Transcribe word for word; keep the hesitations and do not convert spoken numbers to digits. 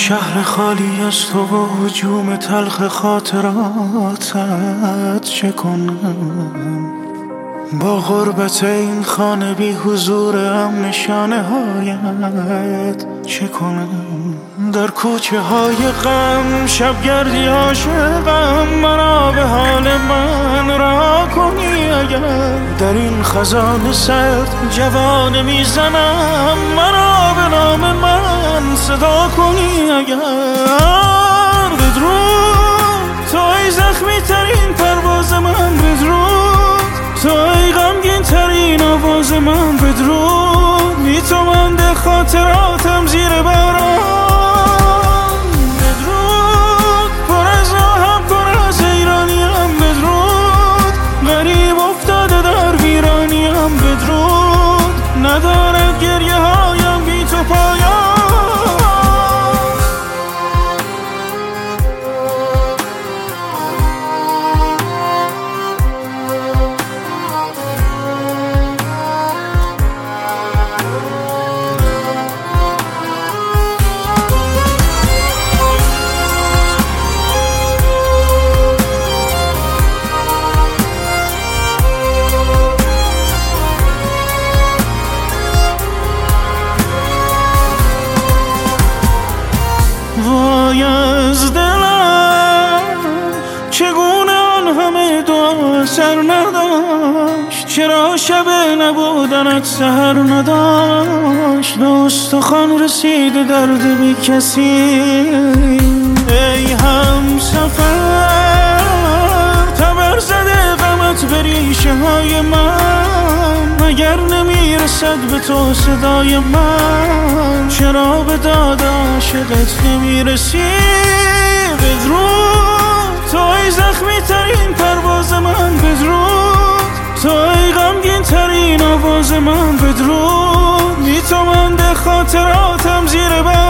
شهر خالی از تو و هجوم تلخ خاطراتت چه کنم؟ با غربت این خانه بی حضورم نشانه هایت چه کنم؟ در کوچه های غم شبگردی عاشقم، مرا به حال من رها کنی اگر در این خزان سرد جوانه میزنم، مرا به نام من صدا کنی اگر. بدرود تو ای زخمی ترین پرواز من، بدرود تو ای غمگین ترین آواز من، بدرود بی تو مانده خاطراتم زیر باران، بدرود پر از آهم پر از ایرانیم، بدرود غریب افتاده در ویرانیم، بدرود ندارد گریه هایم بی تو پایان. وای از دلم چگونه آن همه دعا سر نداشت، چرا شب نبودنت سحر نداشت، به استخوان رسید درد بی کسی. ای هم سفر تبر زده غمت به ریشه های من، مگر نمیرسد به تو صدای من، چرا به داد عاشقت نمیرسی؟ بدرود تو ای زخمی ترین پرواز من، بدرود تو ای غمگین ترین آواز من، بدرود بی تو مانده خاطراتم زیر بار.